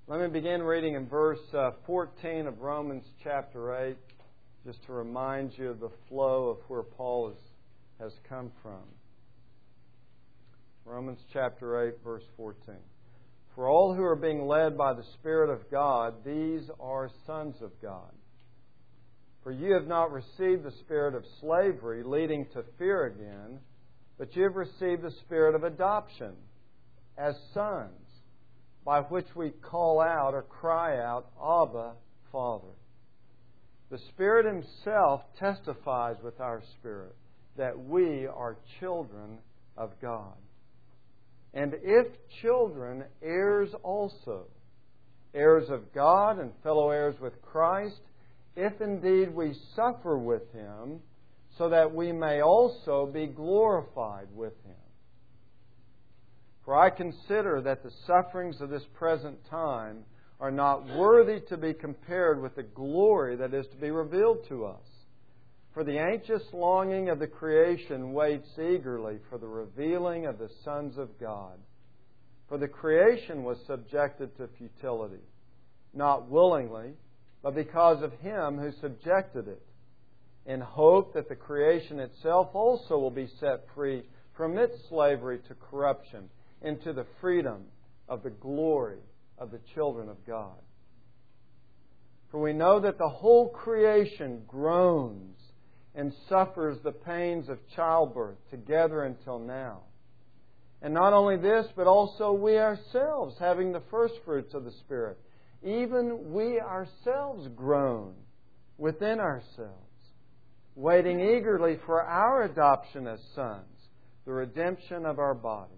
Let me begin reading in verse 14 of Romans chapter 8, just to remind you of the flow of where Paul has come from. Romans chapter 8, verse 14. For all who are being led by the Spirit of God, these are sons of God. For you have not received the spirit of slavery, leading to fear again, but you have received the spirit of adoption as sons, by which we call out or cry out, Abba, Father. The Spirit Himself testifies with our spirit that we are children of God. And if children, heirs also, heirs of God and fellow heirs with Christ, if indeed we suffer with Him, so that we may also be glorified with Him. For I consider that the sufferings of this present time are not worthy to be compared with the glory that is to be revealed to us. For the anxious longing of the creation waits eagerly for the revealing of the sons of God. For the creation was subjected to futility, not willingly, but because of Him who subjected it, in hope that the creation itself also will be set free from its slavery to corruption into the freedom of the glory of the children of God. For we know that the whole creation groans and suffers the pains of childbirth together until now. And not only this, but also we ourselves, having the first fruits of the Spirit, even we ourselves groan within ourselves, waiting eagerly for our adoption as sons, the redemption of our body.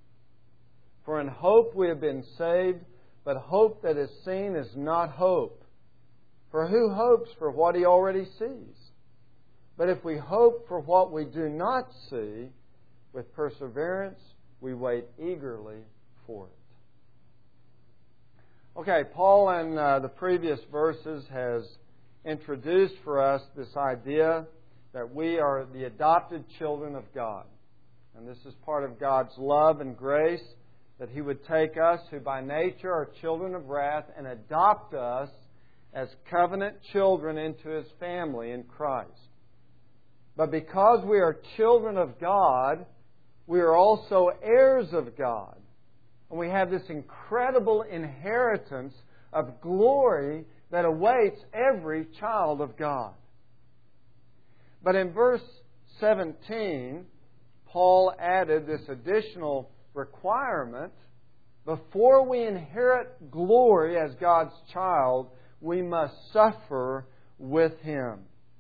For in hope we have been saved, but hope that is seen is not hope. For who hopes for what he already sees? But if we hope for what we do not see, with perseverance we wait eagerly for it. Okay, Paul in the previous verses has introduced for us this idea that we are the adopted children of God. And this is part of God's love and grace, that He would take us, who by nature are children of wrath, and adopt us as covenant children into His family in Christ. But because we are children of God, we are also heirs of God. And we have this incredible inheritance of glory that awaits every child of God. But in verse 17, Paul added this additional requirement. Before we inherit glory as God's child, we must suffer with Him.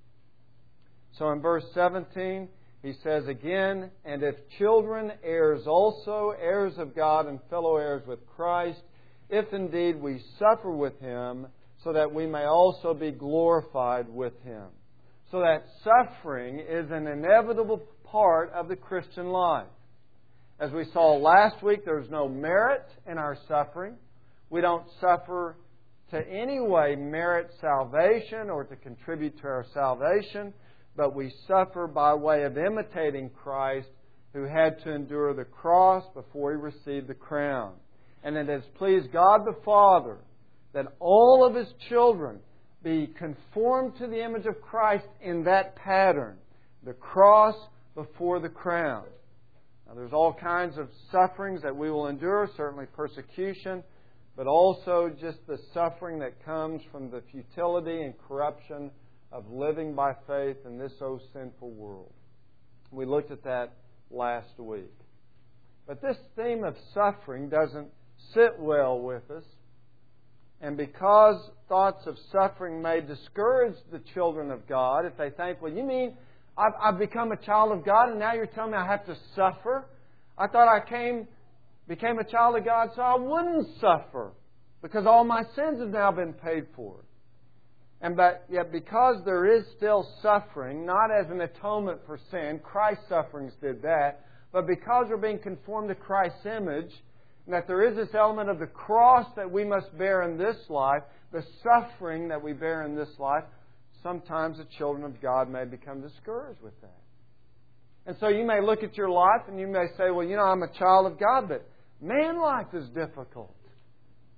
So in verse 17, he says again, and if children, heirs also, heirs of God and fellow heirs with Christ, if indeed we suffer with Him, so that we may also be glorified with Him. So that suffering is an inevitable part of the Christian life. As we saw last week, there's no merit in our suffering. We don't suffer to any way merit salvation or to contribute to our salvation, but we suffer by way of imitating Christ, who had to endure the cross before He received the crown. And it has pleased God the Father that all of His children be conformed to the image of Christ in that pattern, the cross before the crown. Now, there's all kinds of sufferings that we will endure, certainly persecution, but also just the suffering that comes from the futility and corruption of living by faith in this sinful world. We looked at that last week. But this theme of suffering doesn't sit well with us. And because thoughts of suffering may discourage the children of God, if they think, well, you mean I've become a child of God and now you're telling me I have to suffer? I thought I became a child of God so I wouldn't suffer, because all my sins have now been paid for. But yet because there is still suffering, not as an atonement for sin, Christ's sufferings did that, but because we're being conformed to Christ's image, and that there is this element of the cross that we must bear in this life, the suffering that we bear in this life, sometimes the children of God may become discouraged with that. And so you may look at your life and you may say, well, I'm a child of God, but man, life is difficult.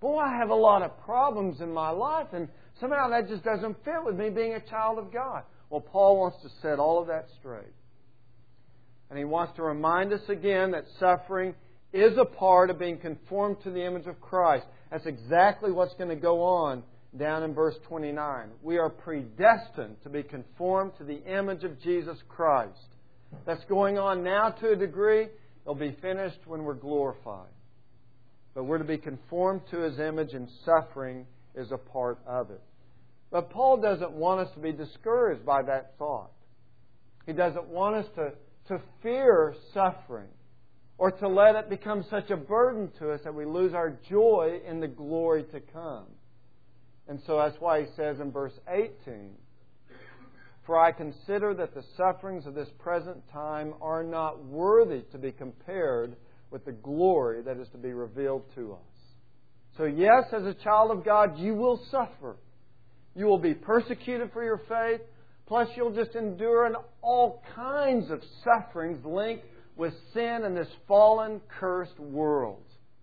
boy, I have a lot of problems in my life, and somehow that just doesn't fit with me being a child of God. Well, Paul wants to set all of that straight. And he wants to remind us again that suffering is a part of being conformed to the image of Christ. That's exactly what's going to go on down in verse 29. We are predestined to be conformed to the image of Jesus Christ. That's going on now to a degree. It'll be finished when we're glorified. But we're to be conformed to His image, and suffering is a part of it. But Paul doesn't want us to be discouraged by that thought. He doesn't want us to fear suffering or to let it become such a burden to us that we lose our joy in the glory to come. And so that's why he says in verse 18, "For I consider that the sufferings of this present time are not worthy to be compared with the glory that is to be revealed to us." So yes, as a child of God, you will suffer. You will be persecuted for your faith. Plus, you'll just endure all kinds of sufferings linked with sin in this fallen, cursed world.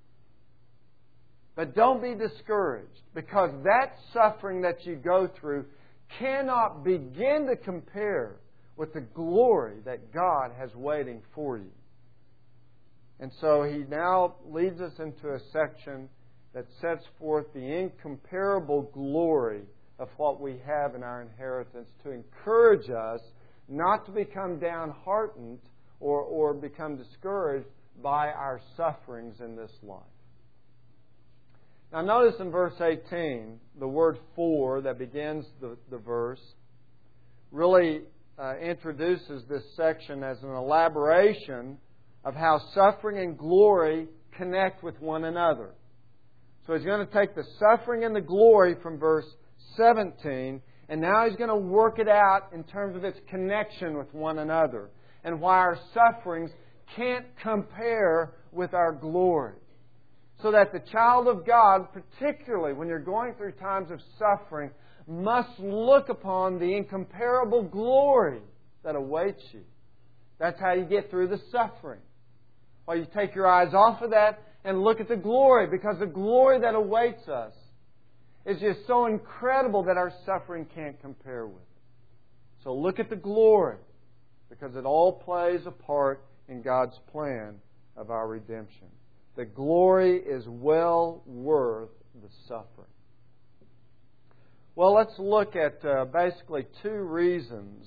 But don't be discouraged, because that suffering that you go through cannot begin to compare with the glory that God has waiting for you. And so he now leads us into a section that sets forth the incomparable glory of what we have in our inheritance, to encourage us not to become downhearted or become discouraged by our sufferings in this life. Now notice in verse 18, the word "for" that begins the verse really introduces this section as an elaboration of how suffering and glory connect with one another. So he's going to take the suffering and the glory from verse 17, and now he's going to work it out in terms of its connection with one another, and why our sufferings can't compare with our glory. So that the child of God, particularly when you're going through times of suffering, must look upon the incomparable glory that awaits you. That's how you get through the suffering. Well, you take your eyes off of that and look at the glory, because the glory that awaits us is just so incredible that our suffering can't compare with it. So look at the glory, because it all plays a part in God's plan of our redemption. The glory is well worth the suffering. Well, let's look at basically two reasons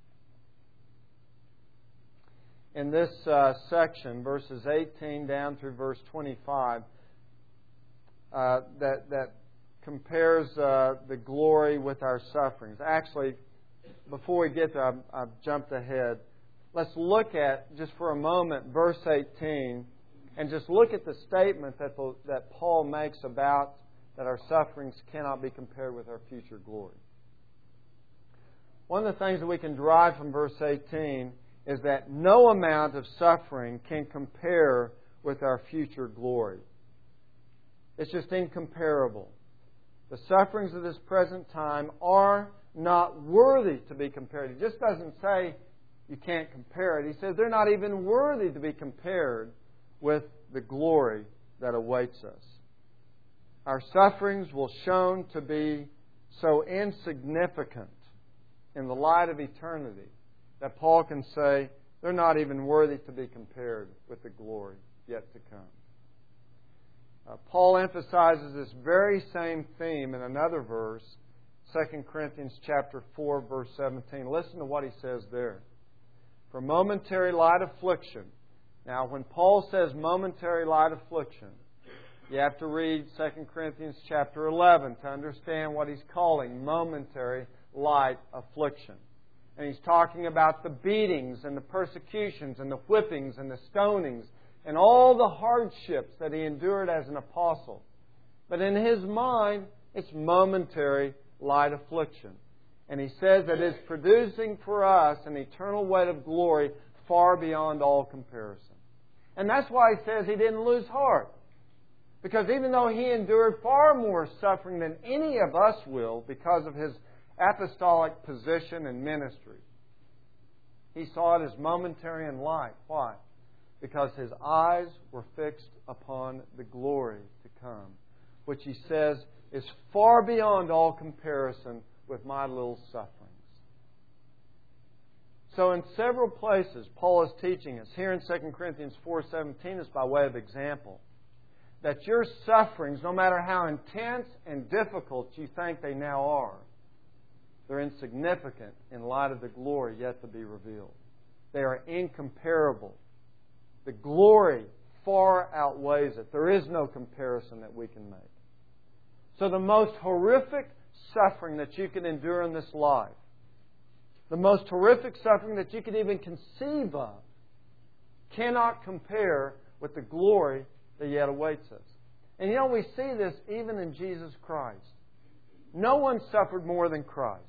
in this section, verses 18 down through verse 25, that compares the glory with our sufferings. Actually, before we get there, I've jumped ahead. Let's look at, just for a moment, verse 18, and just look at the statement that Paul makes about that our sufferings cannot be compared with our future glory. One of the things that we can derive from verse 18 is that no amount of suffering can compare with our future glory. It's just incomparable. The sufferings of this present time are not worthy to be compared. He just doesn't say you can't compare it. He says they're not even worthy to be compared with the glory that awaits us. Our sufferings will shown to be so insignificant in the light of eternity that Paul can say they're not even worthy to be compared with the glory yet to come. Paul emphasizes this very same theme in another verse, 2 Corinthians chapter 4, verse 17. Listen to what he says there. For momentary light affliction. Now, when Paul says momentary light affliction, you have to read 2 Corinthians chapter 11 to understand what he's calling momentary light affliction. And he's talking about the beatings and the persecutions and the whippings and the stonings and all the hardships that he endured as an apostle. But in his mind, it's momentary light affliction. And he says that it's producing for us an eternal weight of glory far beyond all comparison. And that's why he says he didn't lose heart. Because even though he endured far more suffering than any of us will because of his apostolic position and ministry, he saw it as momentary in light. Why? Because his eyes were fixed upon the glory to come, which He says is far beyond all comparison with my little sufferings. So in several places, Paul is teaching us. Here in 2 Corinthians 4:17 is by way of example. That your sufferings, no matter how intense and difficult you think they now are, they're insignificant in light of the glory yet to be revealed. They are incomparable. The glory far outweighs it. There is no comparison that we can make. So the most horrific suffering that you can endure in this life, the most horrific suffering that you could even conceive of, cannot compare with the glory that yet awaits us. And you know, we see this even in Jesus Christ. No one suffered more than Christ.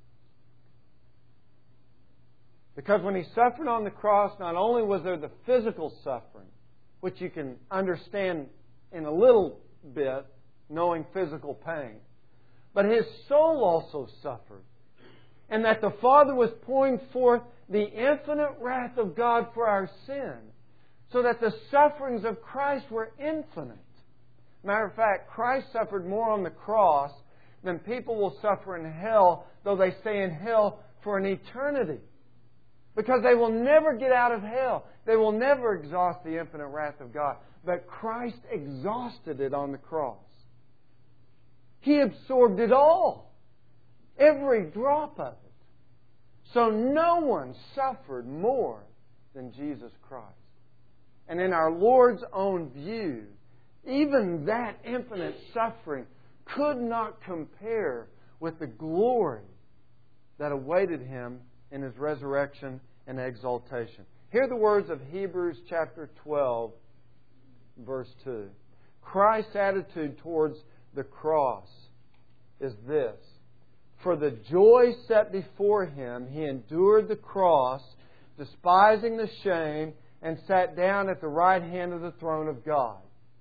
Because when He suffered on the cross, not only was there the physical suffering, which you can understand in a little bit, knowing physical pain, but His soul also suffered. And that the Father was pouring forth the infinite wrath of God for our sin, so that the sufferings of Christ were infinite. Matter of fact, Christ suffered more on the cross than people will suffer in hell, though they stay in hell for an eternity. Because they will never get out of hell. They will never exhaust the infinite wrath of God. But Christ exhausted it on the cross. He absorbed it all. Every drop of it. So no one suffered more than Jesus Christ. And in our Lord's own view, even that infinite suffering could not compare with the glory that awaited Him in His resurrection and exaltation. Hear the words of Hebrews chapter 12, verse 2. Christ's attitude towards the cross is this: for the joy set before Him, He endured the cross, despising the shame, and sat down at the right hand of the throne of God.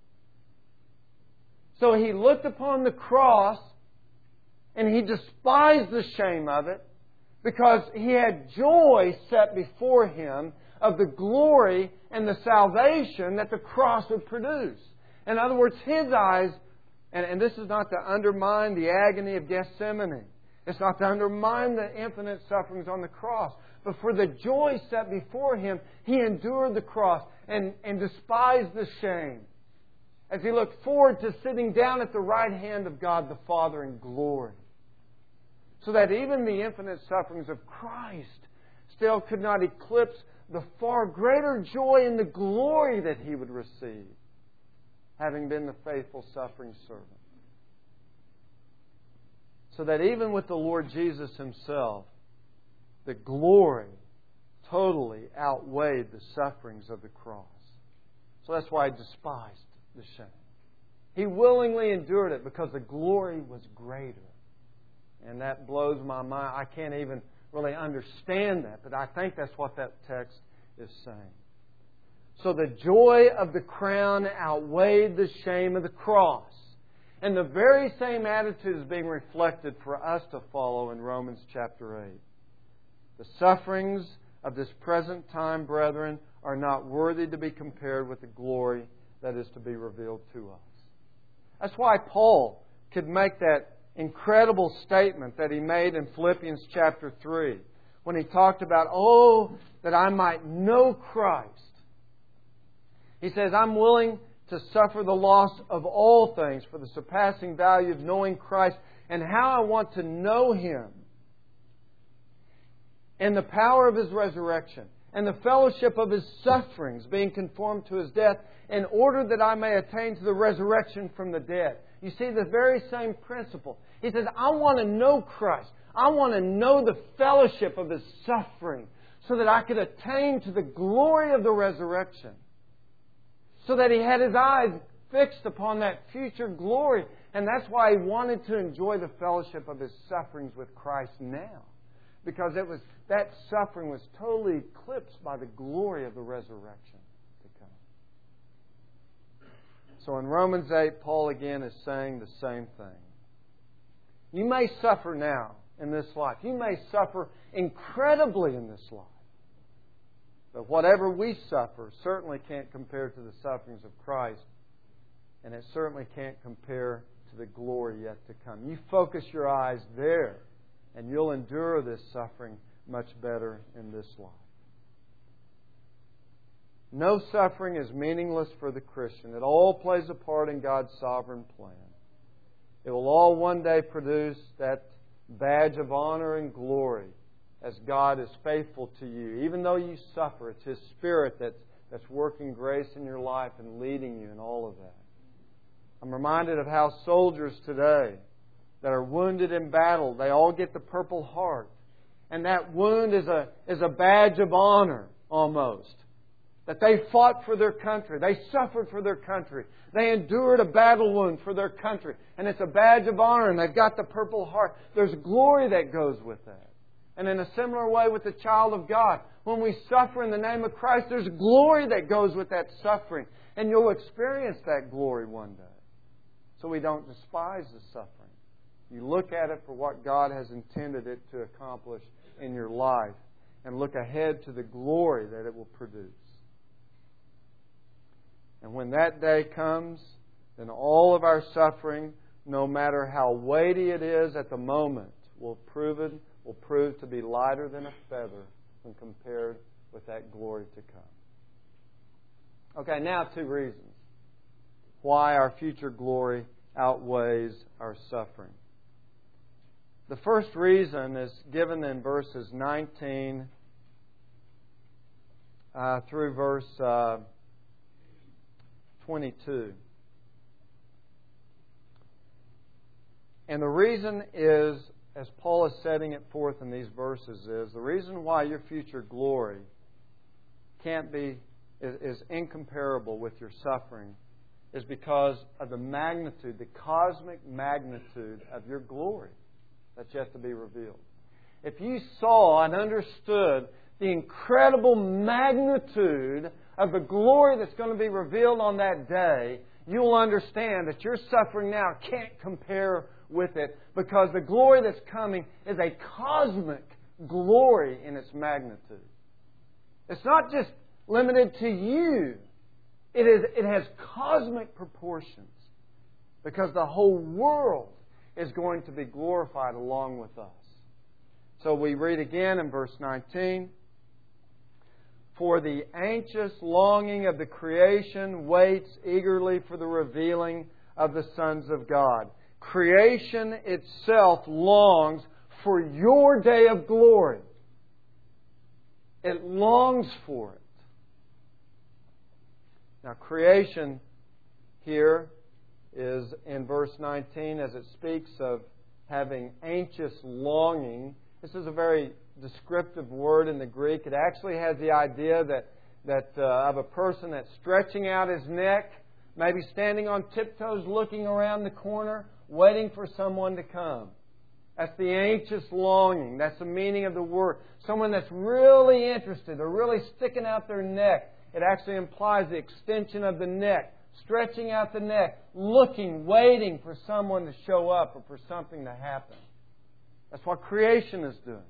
So He looked upon the cross and He despised the shame of it, because He had joy set before Him of the glory and the salvation that the cross would produce. In other words, His eyes, and this is not to undermine the agony of Gethsemane. It's not to undermine the infinite sufferings on the cross. But for the joy set before Him, He endured the cross and despised the shame, as He looked forward to sitting down at the right hand of God the Father in glory. So that even the infinite sufferings of Christ still could not eclipse the far greater joy in the glory that He would receive, having been the faithful suffering servant. So that even with the Lord Jesus Himself, the glory totally outweighed the sufferings of the cross. So that's why He despised the shame. He willingly endured it because the glory was greater. And that blows my mind. I can't even really understand that, but I think that's what that text is saying. So the joy of the crown outweighed the shame of the cross. And the very same attitude is being reflected for us to follow in Romans chapter 8. The sufferings of this present time, brethren, are not worthy to be compared with the glory that is to be revealed to us. That's why Paul could make that incredible statement that he made in Philippians chapter 3 when he talked about, oh, that I might know Christ. He says, I'm willing to suffer the loss of all things for the surpassing value of knowing Christ, and how I want to know Him and the power of His resurrection and the fellowship of His sufferings, being conformed to His death, in order that I may attain to the resurrection from the dead. You see the very same principle. He says, I want to know Christ. I want to know the fellowship of His suffering so that I could attain to the glory of the resurrection. So that he had his eyes fixed upon that future glory. And that's why he wanted to enjoy the fellowship of his sufferings with Christ now. Because that suffering was totally eclipsed by the glory of the resurrection to come. So in Romans 8, Paul again is saying the same thing. You may suffer now in this life. You may suffer incredibly in this life. But whatever we suffer certainly can't compare to the sufferings of Christ And it certainly can't compare to the glory yet to come. You focus your eyes there, and you'll endure this suffering much better in this life. No suffering is meaningless for the Christian. It all plays a part in God's sovereign plan. It will all one day produce that badge of honor and glory as God is faithful to you. Even though you suffer, it's His Spirit that's working grace in your life and leading you in all of that. I'm reminded of how soldiers today that are wounded in battle, they all get the Purple Heart. And that wound is a badge of honor almost. That they fought for their country. They suffered for their country. They endured a battle wound for their country. And it's a badge of honor, and they've got the Purple Heart. There's glory that goes with that. And in a similar way with the child of God, when we suffer in the name of Christ, there's glory that goes with that suffering. And you'll experience that glory one day. So we don't despise the suffering. You look at it for what God has intended it to accomplish in your life and look ahead to the glory that it will produce. And when that day comes, then all of our suffering, no matter how weighty it is at the moment, will prove to be lighter than a feather when compared with that glory to come. Okay, now 2 reasons why our future glory outweighs our suffering. The first reason is given in verses 19 through verse 22. And the reason is, as Paul is setting it forth in these verses, is the reason why your future glory is incomparable with your suffering is because of the magnitude, the cosmic magnitude of your glory that's yet to be revealed. If you saw and understood the incredible magnitude of the glory that's going to be revealed on that day, you'll understand that your suffering now can't compare with it, because the glory that's coming is a cosmic glory in its magnitude. It's not just limited to you. It has cosmic proportions, because the whole world is going to be glorified along with us. So we read again in verse 19, "For the anxious longing of the creation waits eagerly for the revealing of the sons of God." Creation itself longs for your day of glory. It longs for it. Now, creation here is in verse 19 as it speaks of having anxious longing. This is a very descriptive word in the Greek. It actually has the idea that of a person that's stretching out his neck, maybe standing on tiptoes looking around the corner, waiting for someone to come. That's the anxious longing. That's the meaning of the word. Someone that's really interested. They're really sticking out their neck. It actually implies the extension of the neck, stretching out the neck, looking, waiting for someone to show up or for something to happen. That's what creation is doing.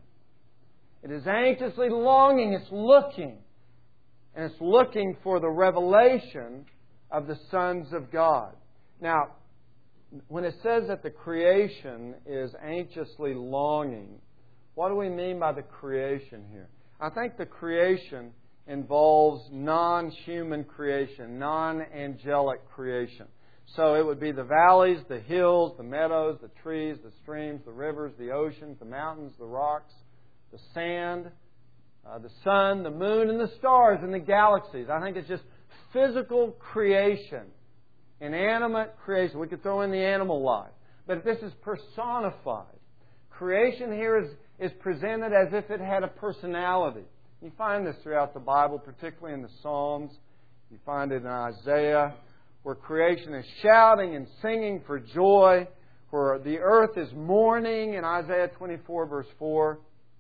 It is anxiously longing. It's looking. And it's looking for the revelation of the sons of God. Now, when it says that the creation is anxiously longing, what do we mean by the creation here? I think the creation involves non-human creation, non-angelic creation. So it would be the valleys, the hills, the meadows, the trees, the streams, the rivers, the oceans, the mountains, the rocks, the sand, the sun, the moon, and the stars, and the galaxies. I think it's just physical creation, inanimate creation. We could throw in the animal life. But this is personified. Creation here is presented as if it had a personality. You find this throughout the Bible, particularly in the Psalms. You find it in Isaiah, where creation is shouting and singing for joy, where the earth is mourning in Isaiah 24, verse 4.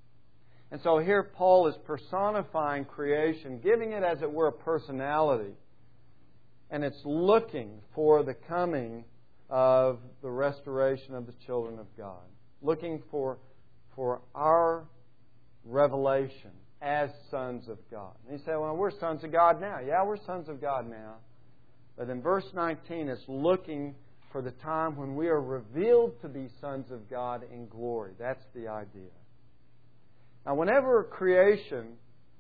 And so here Paul is personifying creation, giving it, as it were, a personality. And it's looking for the coming of the restoration of the children of God. Looking for our revelation as sons of God. And you say, well, we're sons of God now. Yeah, we're sons of God now. But in verse 19, it's looking for the time when we are revealed to be sons of God in glory. That's the idea. Now, whenever creation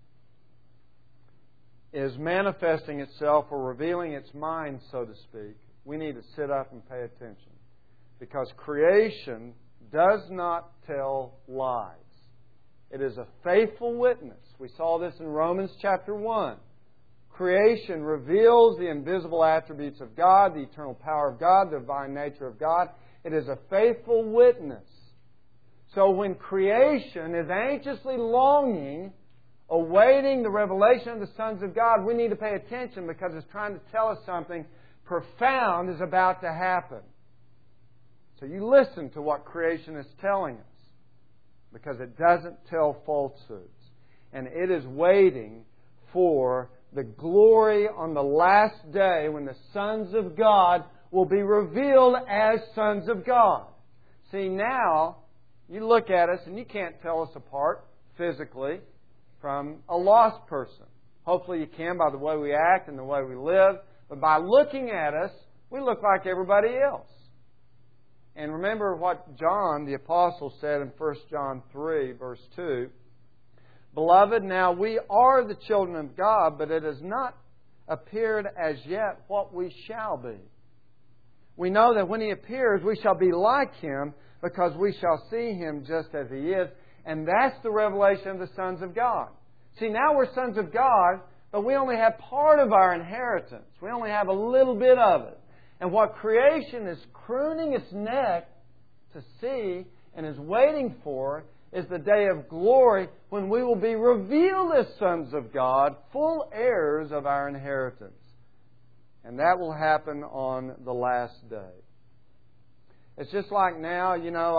is manifesting itself or revealing its mind, so to speak, we need to sit up and pay attention. Because creation does not tell lies. It is a faithful witness. We saw this in Romans chapter 1. Creation reveals the invisible attributes of God, the eternal power of God, the divine nature of God. It is a faithful witness. So when creation is anxiously longing, awaiting the revelation of the sons of God, we need to pay attention because it's trying to tell us something profound is about to happen. So you listen to what creation is telling us because it doesn't tell falsehoods. And it is waiting for the glory on the last day when the sons of God will be revealed as sons of God. See, now you look at us and you can't tell us apart physically from a lost person. Hopefully you can by the way we act and the way we live. But by looking at us, we look like everybody else. And remember what John, the Apostle, said in 1 John 3, verse 2. Beloved, now we are the children of God, but it has not appeared as yet what we shall be. We know that when He appears, we shall be like Him, because we shall see Him just as He is. And that's the revelation of the sons of God. See, now we're sons of God, but we only have part of our inheritance. We only have a little bit of it. And what creation is crooning its neck to see and is waiting for is the day of glory when we will be revealed as sons of God, full heirs of our inheritance. And that will happen on the last day. It's just like now,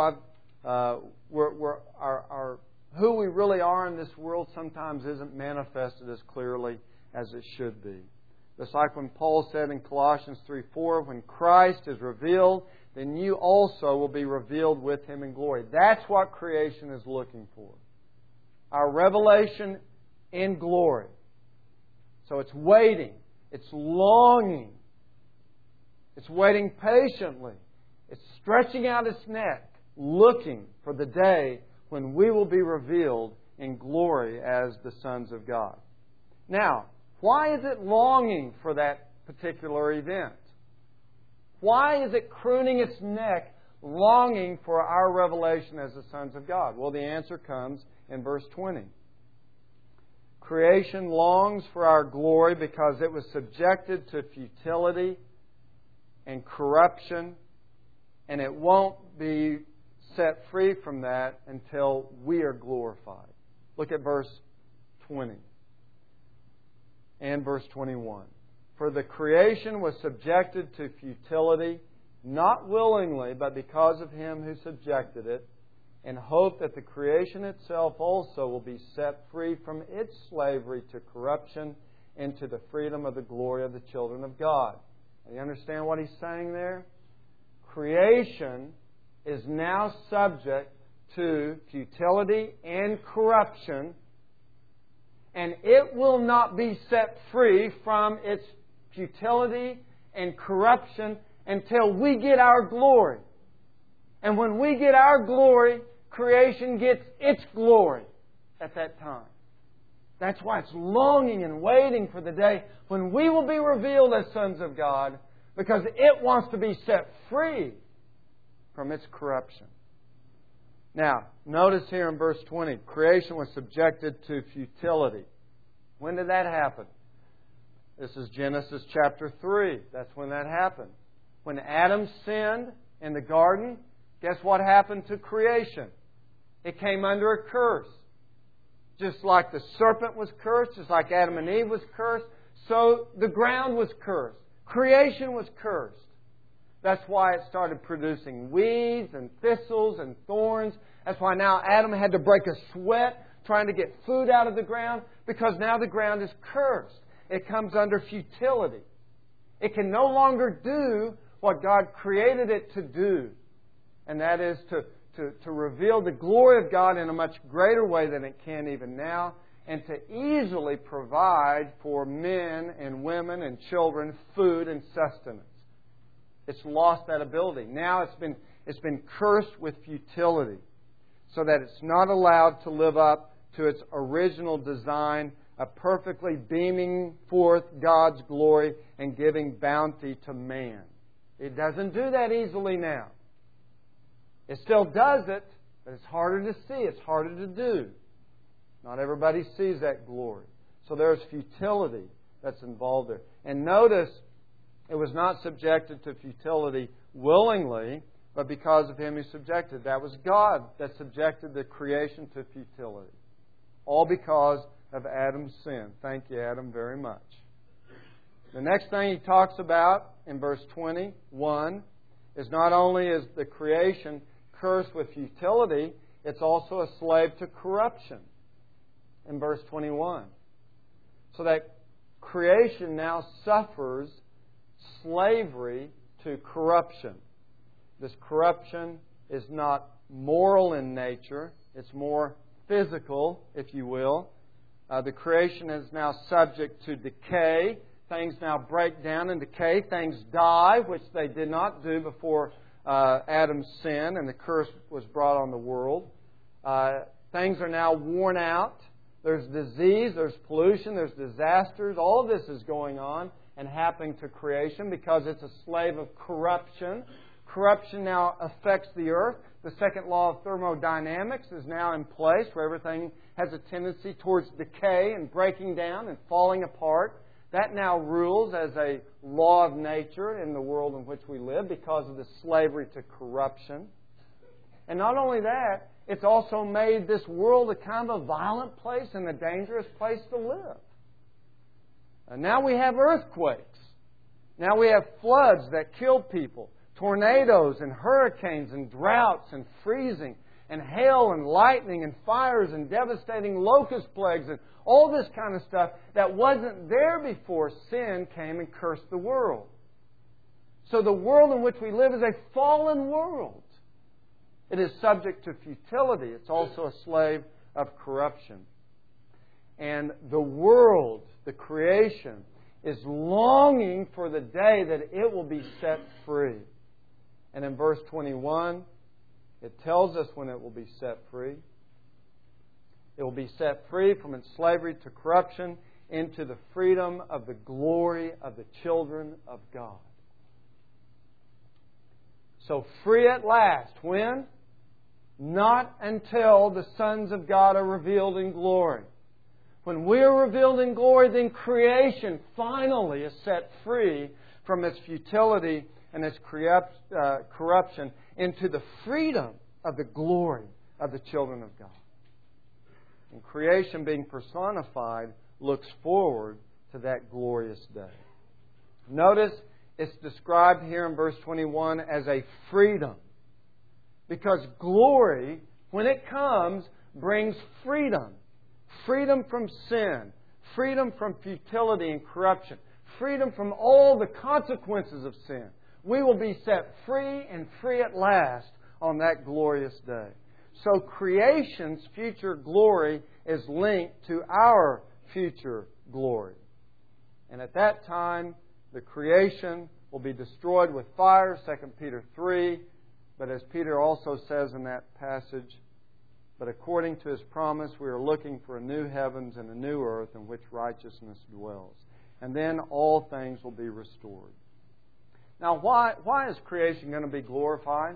who we really are in this world sometimes isn't manifested as clearly as it should be. Just like when Paul said in Colossians 3:4, when Christ is revealed, then you also will be revealed with Him in glory. That's what creation is looking for. Our revelation in glory. So it's waiting. It's longing. It's waiting patiently. It's stretching out its neck, looking for the day when we will be revealed in glory as the sons of God. Now, why is it longing for that particular event? Why is it crooning its neck, longing for our revelation as the sons of God? Well, the answer comes in verse 20. Creation longs for our glory because it was subjected to futility and corruption, and it won't be set free from that until we are glorified. Look at verse 20 and verse 21. For the creation was subjected to futility, not willingly, but because of Him who subjected it, in hope that the creation itself also will be set free from its slavery to corruption into the freedom of the glory of the children of God. And you understand what he's saying there? Creation is now subject to futility and corruption, and it will not be set free from its futility and corruption until we get our glory. And when we get our glory, creation gets its glory at that time. That's why it's longing and waiting for the day when we will be revealed as sons of God, because it wants to be set free from its corruption. Now, notice here in verse 20, creation was subjected to futility. When did that happen? This is Genesis chapter 3. That's when that happened. When Adam sinned in the garden, guess what happened to creation? It came under a curse. Just like the serpent was cursed, just like Adam and Eve was cursed, so the ground was cursed. Creation was cursed. That's why it started producing weeds and thistles and thorns. That's why now Adam had to break a sweat trying to get food out of the ground, because now the ground is cursed. It comes under futility. It can no longer do what God created it to do. And that is to reveal the glory of God in a much greater way than it can even now, and to easily provide for men and women and children food and sustenance. It's lost that ability. Now it's been cursed with futility, so that it's not allowed to live up to its original design of perfectly beaming forth God's glory and giving bounty to man. It doesn't do that easily now. It still does it, but it's harder to see. It's harder to do. Not everybody sees that glory. So there's futility that's involved there. And notice, it was not subjected to futility willingly, but because of Him who subjected. That was God that subjected the creation to futility. All because of Adam's sin. Thank you, Adam, very much. The next thing he talks about in verse 21 is not only is the creation cursed with futility, it's also a slave to corruption in verse 21. So that creation now suffers slavery to corruption. This corruption is not moral in nature. It's more physical, if you will. The creation is now subject to decay. Things now break down and decay. Things die, which they did not do before Adam's sin and the curse was brought on the world. Things are now worn out. There's disease, there's pollution, there's disasters. All of this is going on and happening to creation because it's a slave of corruption. Corruption now affects the earth. The second law of thermodynamics is now in place, where everything has a tendency towards decay and breaking down and falling apart. That now rules as a law of nature in the world in which we live because of the slavery to corruption. And not only that, it's also made this world a kind of a violent place and a dangerous place to live. And now we have earthquakes. Now we have floods that kill people. Tornadoes and hurricanes and droughts and freezing and hail and lightning and fires and devastating locust plagues and all this kind of stuff that wasn't there before sin came and cursed the world. So the world in which we live is a fallen world. It is subject to futility. It's also a slave of corruption. And the world, the creation, is longing for the day that it will be set free. And in verse 21, it tells us when it will be set free. It will be set free from its slavery to corruption into the freedom of the glory of the children of God. So free at last. When? Not until the sons of God are revealed in glory. When we are revealed in glory, then creation finally is set free from its futility and its corruption into the freedom of the glory of the children of God. And creation being personified looks forward to that glorious day. Notice it's described here in verse 21 as a freedom. Because glory, when it comes, brings freedom. Freedom from sin. Freedom from futility and corruption. Freedom from all the consequences of sin. We will be set free and free at last on that glorious day. So creation's future glory is linked to our future glory. And at that time, the creation will be destroyed with fire, 2 Peter 3. But as Peter also says in that passage, but according to His promise, we are looking for a new heavens and a new earth in which righteousness dwells. And then all things will be restored. Now, why is creation going to be glorified?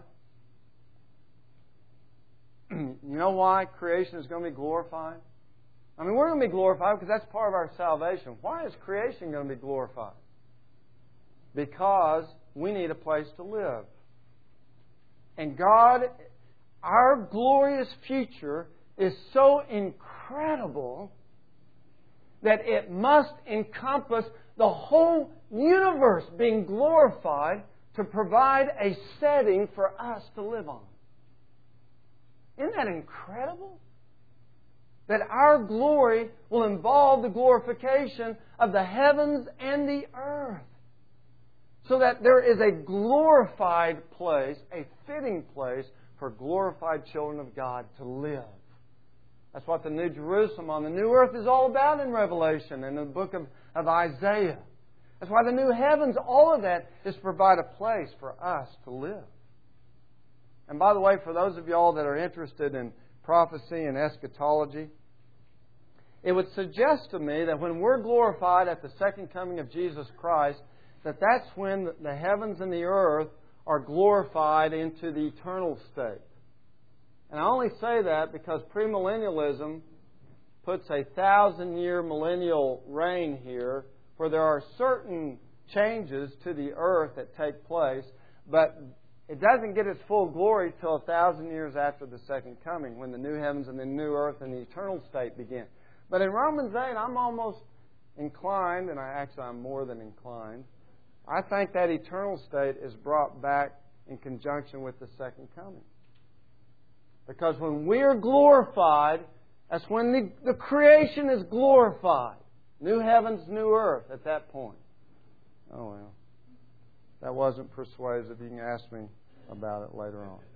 You know why creation is going to be glorified? I mean, we're going to be glorified because that's part of our salvation. Why is creation going to be glorified? Because we need a place to live. And God, our glorious future is so incredible that it must encompass the whole universe being glorified to provide a setting for us to live on. Isn't that incredible? That our glory will involve the glorification of the heavens and the earth. So that there is a glorified place, a fitting place for glorified children of God to live. That's what the New Jerusalem on the new earth is all about in Revelation and in the book of Isaiah. That's why the new heavens, all of that is to provide a place for us to live. And by the way, for those of y'all that are interested in prophecy and eschatology, it would suggest to me that when we're glorified at the second coming of Jesus Christ, that's when the heavens and the earth are glorified into the eternal state. And I only say that because premillennialism puts a 1,000-year millennial reign here, where there are certain changes to the earth that take place, but it doesn't get its full glory till 1,000 years after the second coming, when the new heavens and the new earth and the eternal state begin. But in Romans 8, I'm almost inclined, and I'm more than inclined, I think that eternal state is brought back in conjunction with the second coming. Because when we're glorified, that's when the creation is glorified. New heavens, new earth at that point. Oh, well. That wasn't persuasive. You can ask me about it later on.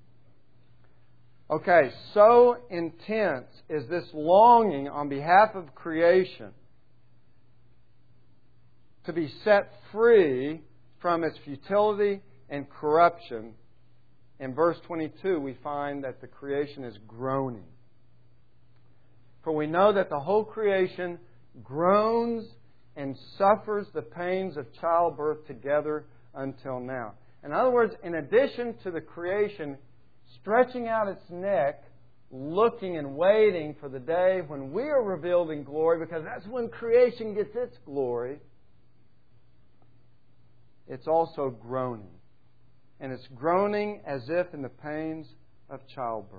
Okay, so intense is this longing on behalf of creation to be set free from its futility and corruption. In verse 22, we find that the creation is groaning. For we know that the whole creation groans and suffers the pains of childbirth together until now. In other words, in addition to the creation stretching out its neck, looking and waiting for the day when we are revealed in glory, because that's when creation gets its glory, it's also groaning. And it's groaning as if in the pains of childbirth.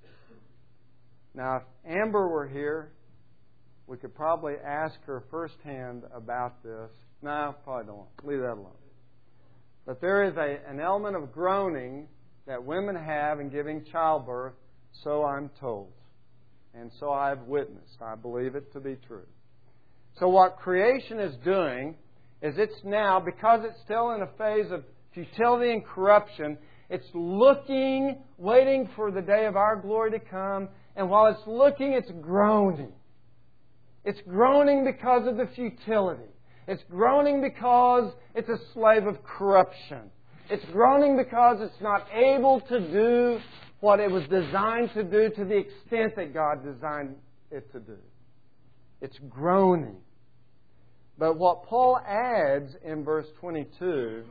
Now, if Amber were here, we could probably ask her firsthand about this. No, probably don't. Leave that alone. But there is an element of groaning that women have in giving childbirth, so I'm told. And so I've witnessed. I believe it to be true. So what creation is doing is it's now, because it's still in a phase of futility and corruption, it's looking, waiting for the day of our glory to come. And while it's looking, it's groaning. It's groaning because of the futility. It's groaning because it's a slave of corruption. It's groaning because it's not able to do what it was designed to do to the extent that God designed it to do. It's groaning. But what Paul adds in verse 22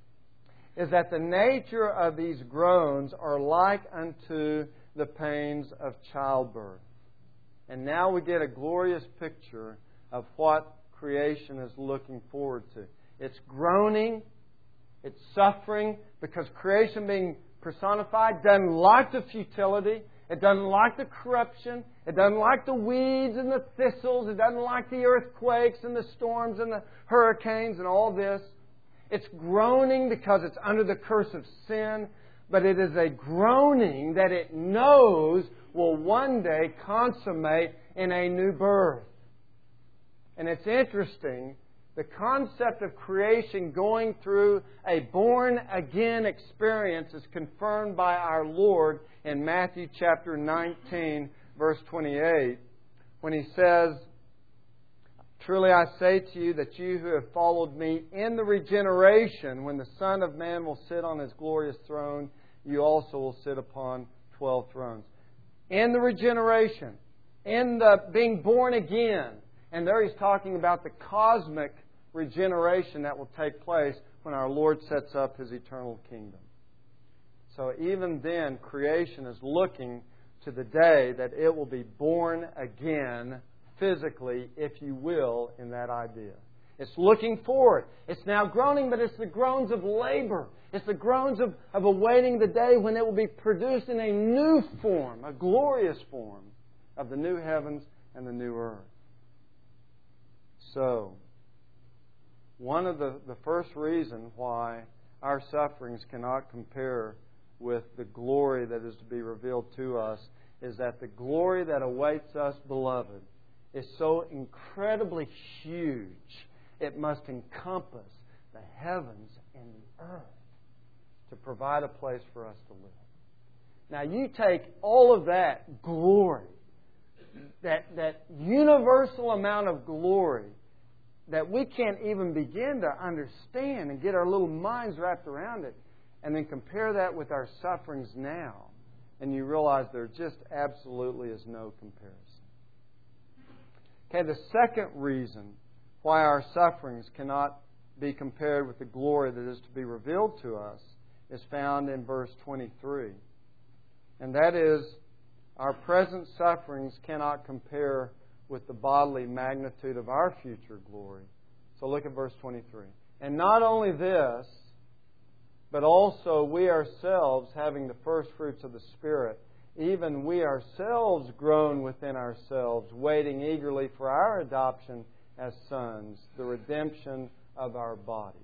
is that the nature of these groans are like unto the pains of childbirth. And now we get a glorious picture of what creation is looking forward to. It's groaning, it's suffering, because creation being personified doesn't like the futility, it doesn't like the corruption, it doesn't like the weeds and the thistles, it doesn't like the earthquakes and the storms and the hurricanes and all this. It's groaning because it's under the curse of sin, but it is a groaning that it knows will one day consummate in a new birth. And it's interesting, the concept of creation going through a born-again experience is confirmed by our Lord in Matthew chapter 19, verse 28, when He says, "Truly I say to you that you who have followed me in the regeneration, when the Son of Man will sit on His glorious throne, you also will sit upon 12 thrones." In the regeneration, in the being born again. And there He's talking about the cosmic regeneration that will take place when our Lord sets up His eternal kingdom. So even then, creation is looking to the day that it will be born again physically, if you will, in that idea. It's looking forward. It's now groaning, but it's the groans of labor. It's the groans of awaiting the day when it will be produced in a new form, a glorious form of the new heavens and the new earth. So, one of the first reason why our sufferings cannot compare with the glory that is to be revealed to us is that the glory that awaits us, beloved, is so incredibly huge, it must encompass the heavens and the earth to provide a place for us to live. Now, you take all of that glory that universal amount of glory that we can't even begin to understand and get our little minds wrapped around it, and then compare that with our sufferings now, and you realize there just absolutely is no comparison. Okay, the second reason why our sufferings cannot be compared with the glory that is to be revealed to us is found in verse 23. And that is, our present sufferings cannot compare with the bodily magnitude of our future glory. So look at verse 23. And not only this, but also we ourselves, having the first fruits of the Spirit, even we ourselves groan within ourselves, waiting eagerly for our adoption as sons, the redemption of our body.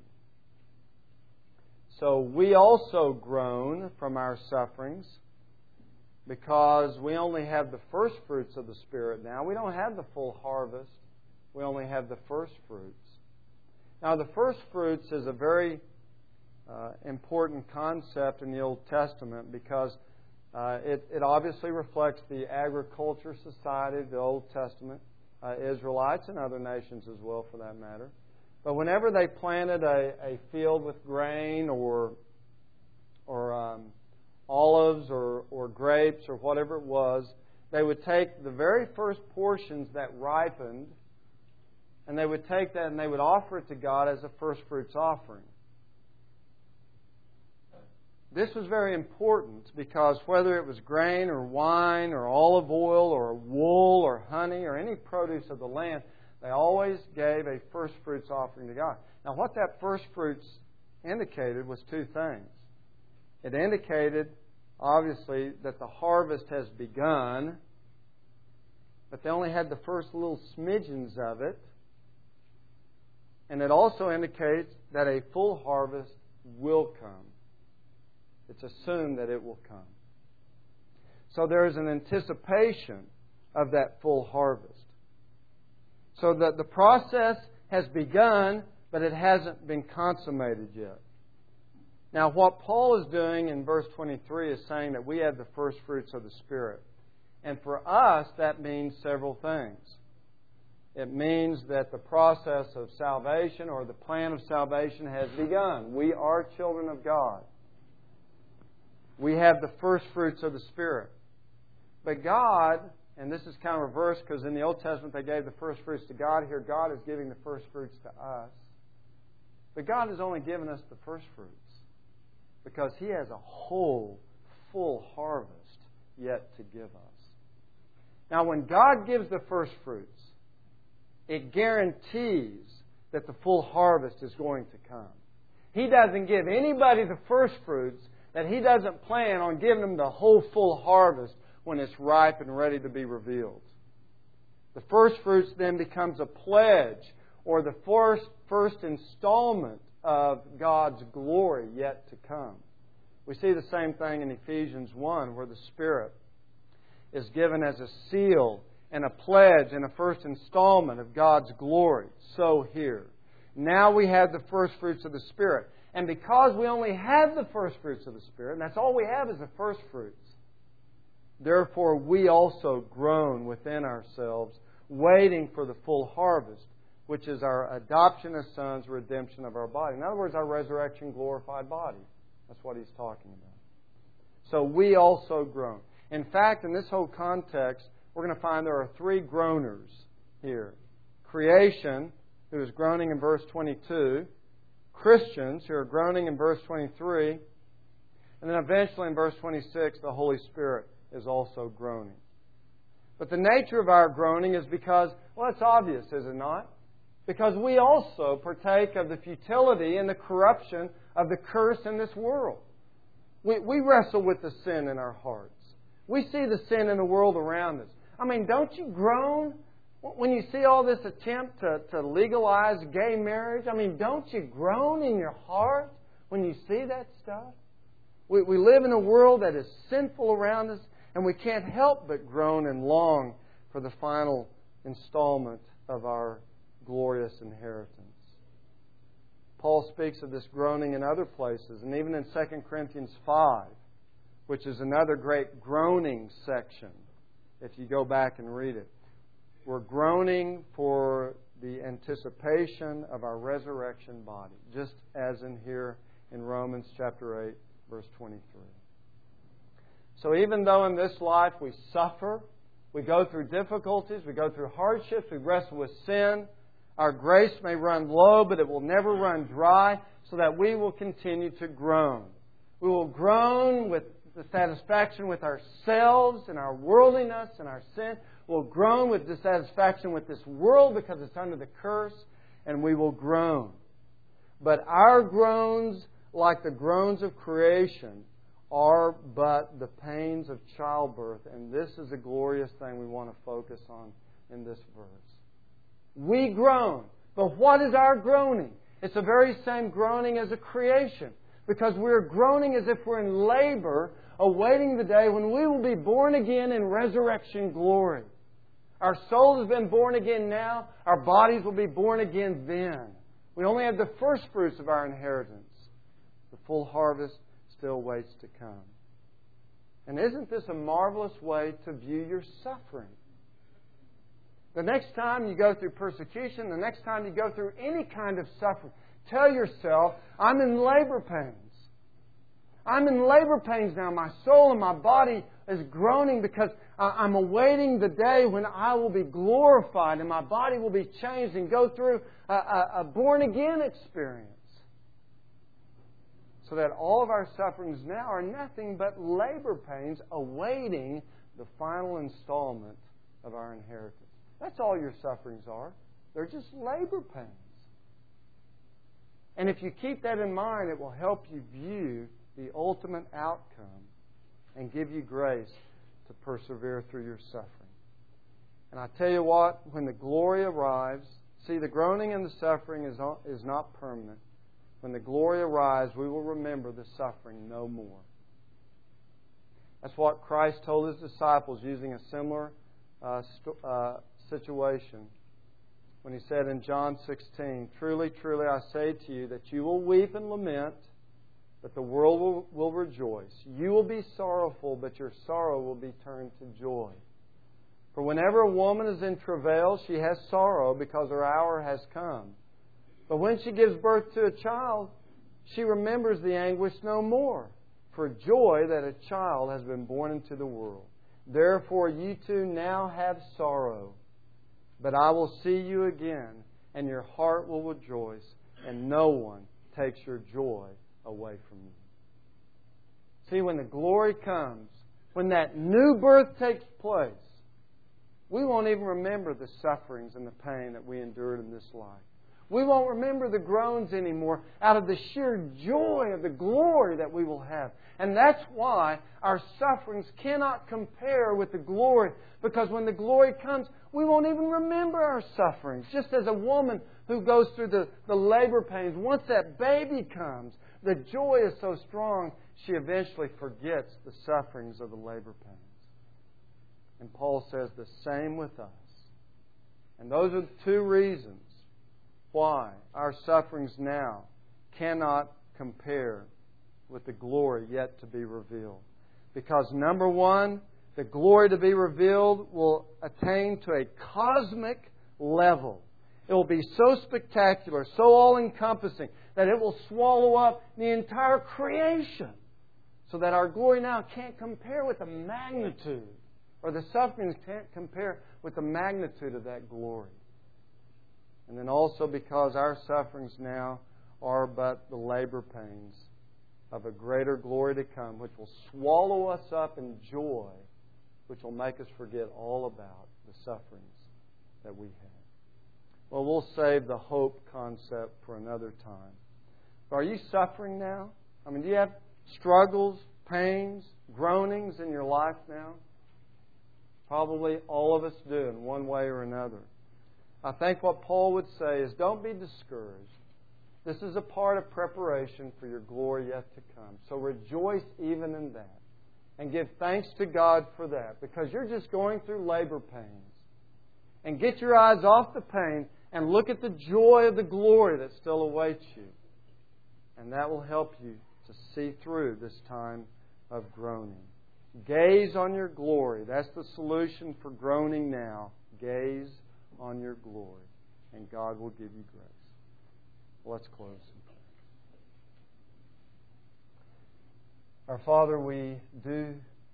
So we also groan from our sufferings, because we only have the first fruits of the Spirit now. We don't have the full harvest. We only have the first fruits. Now, the first fruits is a very important concept in the Old Testament, because it obviously reflects the agriculture society of the Old Testament, Israelites and other nations as well for that matter. But whenever they planted a field with grain or olives or grapes or whatever it was, they would take the very first portions that ripened, and they would take that and they would offer it to God as a first fruits offering. This was very important, because whether it was grain or wine or olive oil or wool or honey or any produce of the land, they always gave a first fruits offering to God. Now, what that first fruits indicated was two things. It indicated, obviously, that the harvest has begun, but they only had the first little smidgens of it. And it also indicates that a full harvest will come. It's assumed that it will come. So there is an anticipation of that full harvest. So that the process has begun, but it hasn't been consummated yet. Now, what Paul is doing in verse 23 is saying that we have the first fruits of the Spirit. And for us, that means several things. It means that the process of salvation or the plan of salvation has begun. We are children of God. We have the first fruits of the Spirit. But God, and this is kind of reversed, because in the Old Testament they gave the first fruits to God. Here God is giving the first fruits to us. But God has only given us the first fruits, because He has a whole, full harvest yet to give us. Now, when God gives the first fruits, it guarantees that the full harvest is going to come. He doesn't give anybody the first fruits that He doesn't plan on giving them the whole full harvest when it's ripe and ready to be revealed. The first fruits then becomes a pledge, or the first installment of God's glory yet to come. We see the same thing in Ephesians 1, where the Spirit is given as a seal and a pledge and a first installment of God's glory. So here. Now we have the first fruits of the Spirit. And because we only have the first fruits of the Spirit, and that's all we have is the first fruits, therefore we also groan within ourselves, waiting for the full harvest, which is our adoption as sons, redemption of our body. In other words, our resurrection, glorified body. That's what he's talking about. So we also groan. In fact, in this whole context, we're going to find there are three groaners here. Creation, who is groaning in verse 22. Christians, who are groaning in verse 23. And then eventually in verse 26, the Holy Spirit is also groaning. But the nature of our groaning is because, well, it's obvious, is it not? Because we also partake of the futility and the corruption of the curse in this world. We wrestle with the sin in our hearts. We see the sin in the world around us. I mean, don't you groan when you see all this attempt to legalize gay marriage? I mean, don't you groan in your heart when you see that stuff? We live in a world that is sinful around us, and we can't help but groan and long for the final installment of our glorious inheritance. Paul speaks of this groaning in other places, and even in 2 Corinthians 5, which is another great groaning section. if you go back and read it. We're groaning for the anticipation of our resurrection body, just as in here in Romans chapter 8, verse 23. So even though in this life we suffer, we go through difficulties, we go through hardships, we wrestle with sin, our grace may run low, but it will never run dry, so that we will continue to groan. We will groan with the satisfaction with ourselves and our worldliness and our sin. We'll groan with dissatisfaction with this world because it's under the curse, and we will groan. But our groans, like the groans of creation, are but the pains of childbirth. And this is a glorious thing we want to focus on in this verse. We groan. But what is our groaning? It's the very same groaning as a creation. Because we're groaning as if we're in labor, awaiting the day when we will be born again in resurrection glory. Our soul has been born again now. Our bodies will be born again then. We only have the first fruits of our inheritance. The full harvest still waits to come. And isn't this a marvelous way to view your suffering? The next time you go through persecution, the next time you go through any kind of suffering, tell yourself, I'm in labor pains. I'm in labor pains now. My soul and my body is groaning because I'm awaiting the day when I will be glorified and my body will be changed and go through a born-again experience. So that all of our sufferings now are nothing but labor pains awaiting the final installment of our inheritance. That's all your sufferings are. They're just labor pains. And if you keep that in mind, it will help you view the ultimate outcome and give you grace to persevere through your suffering. And I tell you what, when the glory arrives, see, the groaning and the suffering is not permanent. When the glory arrives, we will remember the suffering no more. That's what Christ told His disciples using a similar situation when He said in John 16, Truly, truly, I say to you that you will weep and lament, but the world will rejoice. You will be sorrowful, but your sorrow will be turned to joy. For whenever a woman is in travail, she has sorrow because her hour has come. But when she gives birth to a child, she remembers the anguish no more, for joy that a child has been born into the world. Therefore you too now have sorrow, but I will see you again, and your heart will rejoice, and no one takes your joy away from you. See, when the glory comes, when that new birth takes place, we won't even remember the sufferings and the pain that we endured in this life. We won't remember the groans anymore out of the sheer joy of the glory that we will have. And that's why our sufferings cannot compare with the glory. Because when the glory comes, we won't even remember our sufferings. Just as a woman who goes through the labor pains, once that baby comes, the joy is so strong, she eventually forgets the sufferings of the labor pains. And Paul says the same with us. And those are the two reasons why our sufferings now cannot compare with the glory yet to be revealed. Because number one, the glory to be revealed will attain to a cosmic level. It will be so spectacular, so all-encompassing, that it will swallow up the entire creation. So that our glory now can't compare with the magnitude, or the sufferings can't compare with the magnitude of that glory. And then also because our sufferings now are but the labor pains of a greater glory to come, which will swallow us up in joy, which will make us forget all about the sufferings that we have. Well, we'll save the hope concept for another time. But are you suffering now? I mean, do you have struggles, pains, groanings in your life now? Probably all of us do in one way or another. I think what Paul would say is, don't be discouraged. This is a part of preparation for your glory yet to come. So rejoice even in that. And give thanks to God for that. Because you're just going through labor pains. And get your eyes off the pain and look at the joy of the glory that still awaits you. And that will help you to see through this time of groaning. Gaze on your glory. That's the solution for groaning now. Gaze on your glory, and God will give you grace. Let's close in prayer. Our Father, we do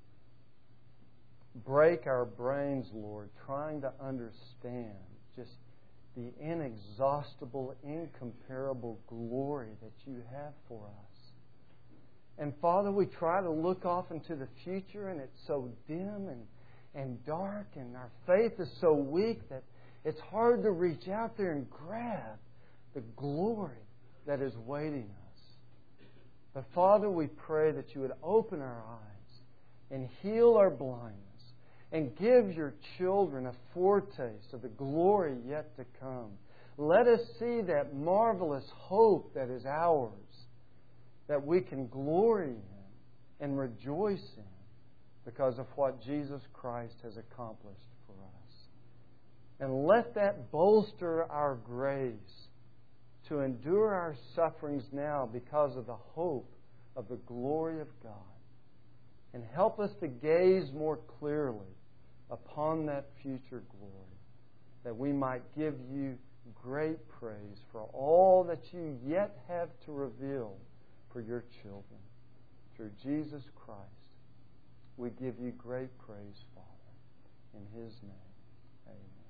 break our brains, Lord, trying to understand just the inexhaustible, incomparable glory that you have for us. And Father, we try to look off into the future, and it's so dim and dark, and our faith is so weak that it's hard to reach out there and grab the glory that is waiting us. But Father, we pray that you would open our eyes and heal our blindness and give your children a foretaste of the glory yet to come. Let us see that marvelous hope that is ours, that we can glory in and rejoice in because of what Jesus Christ has accomplished for us. And let that bolster our grace to endure our sufferings now because of the hope of the glory of God. And help us to gaze more clearly upon that future glory, that we might give you great praise for all that you yet have to reveal for your children. Through Jesus Christ, we give you great praise, Father. In His name, amen.